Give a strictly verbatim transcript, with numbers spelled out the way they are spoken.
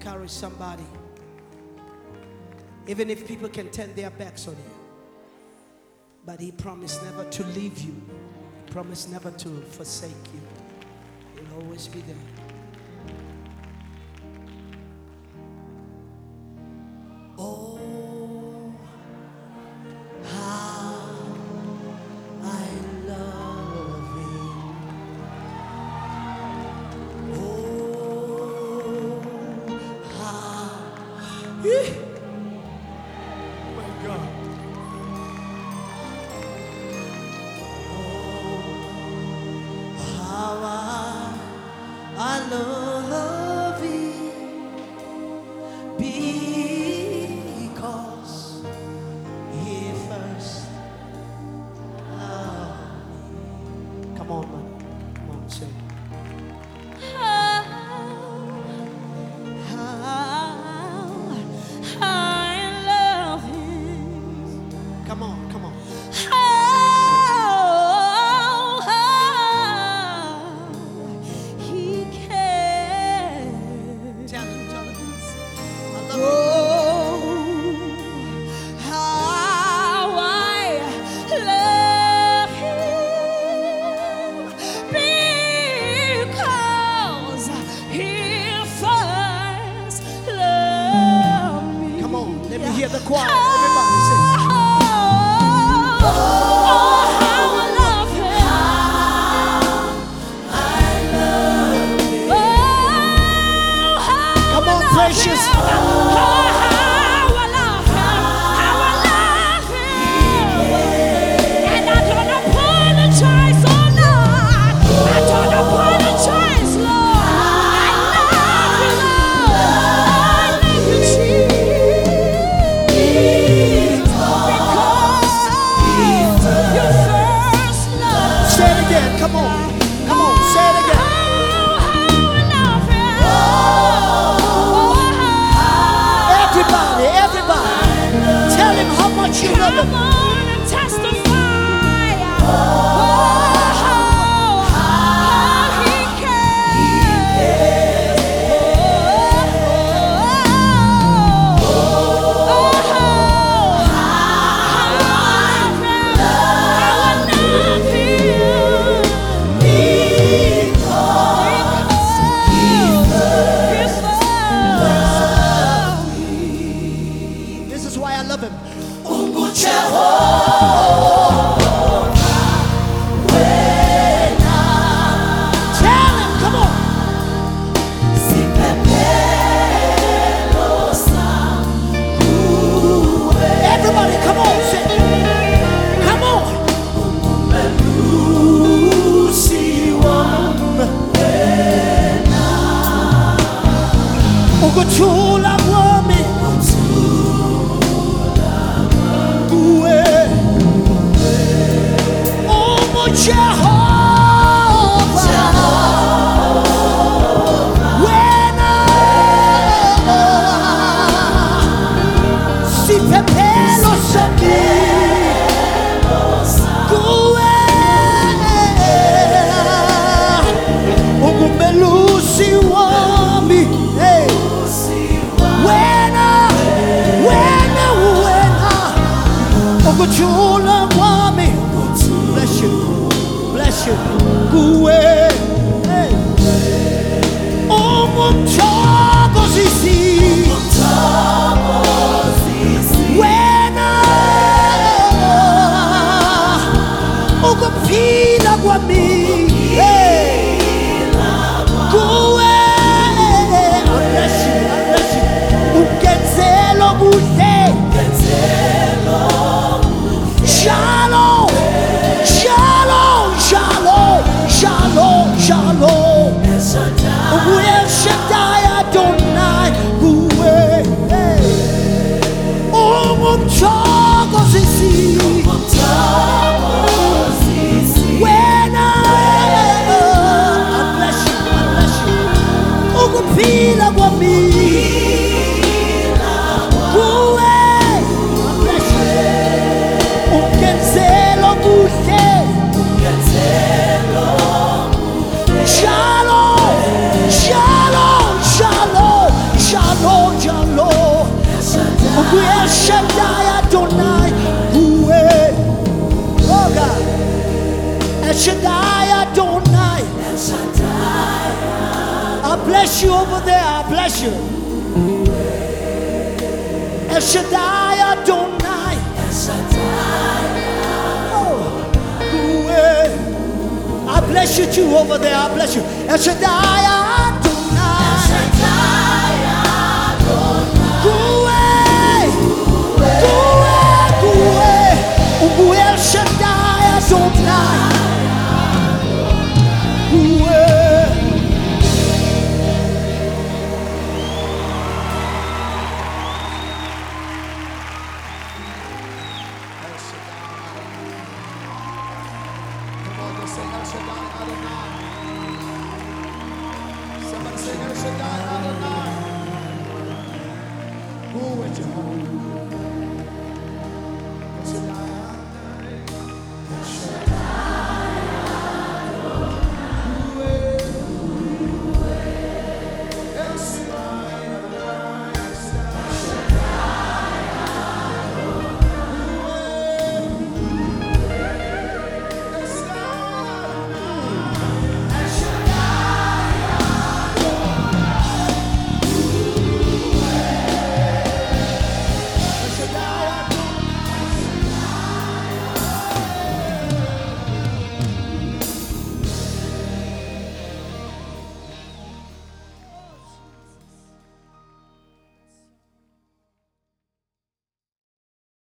encourage somebody. Even if people can turn their backs on you, but He promised never to leave you. He promised never to forsake you. He'll always be there. Oh, how I love Him. Oh, how. Eh. My God. Oh, how I, I love Him. Because He first loved me. Come on, man. Come on, sing. How I love Him. Come on, come on. How He cares. Tell him, tell him. I love Oh, how I love Him because He first loved me. you. Come on, let me hear the choir. Everybody sing. Oh, how I love Him. Oh, how Come on, I love precious. Him. Oh, how I love Him. How I love Him. And I don't apologize, oh Lord. I don't apologize, Lord. I love you, Lord. I love you, Jesus. Because you first loved Say it again. Come on. Come on, say it again. Everybody, everybody. Tell him how much you love him. Come on and testify. Oh, how He cares. Oh, how I love Him. This is why I love him. Tell him, come on. Everybody, come on, sing. Come on. Ukuthula kwami kuwe umu Jehova wena siphephelo sami kuwe ungumelusi wami. Hey. Wena, wena, wena, ukuthula kwami. Bless you, bless you. Kuwe, hey. Ungumthokozisi. Wena, ukuphila kwami. Hey. Kuwe, bless you, bless you. Ugenzelo kuhle. Shalom, shalom, shalom, shalom, shalom. Uwe Shaddai Adonai, uwe. Ungumthokozisi. Wena, I bless you, I bless you. Ukuphila kwami. Uwe, I bless you. Ugenzelo kuhle. Shalom, shalom, shalom, shalom. Shaddai Adonai. Yahweh. Oh God. El Shaddai Adonai. I bless you over there. I bless you. El Shaddai Adonai. Oh, Yahweh. I bless you too over there. I bless you. El Shaddai Adonai. Yahweh. Yahweh. Yahweh. El Shaddai Adonai. Yahweh. Come on, just say El Shaddai Adonai. Somebody say El Shaddai Adonai. Who is Jehovah?